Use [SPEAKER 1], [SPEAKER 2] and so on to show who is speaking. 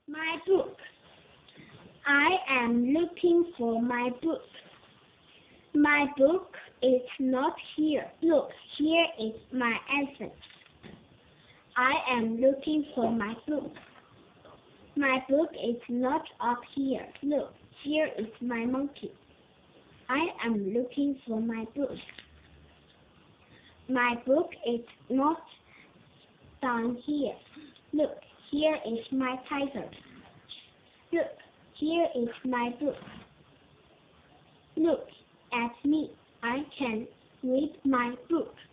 [SPEAKER 1] My book. I am looking for my book. My book is not here. Look, here is my elephant. I am looking for my book. My book is not up here. Look, here is my monkey. I am looking for my book. My book is not down here. Look, here is my tiger. Look, here is my book. Look at me. I can read my book.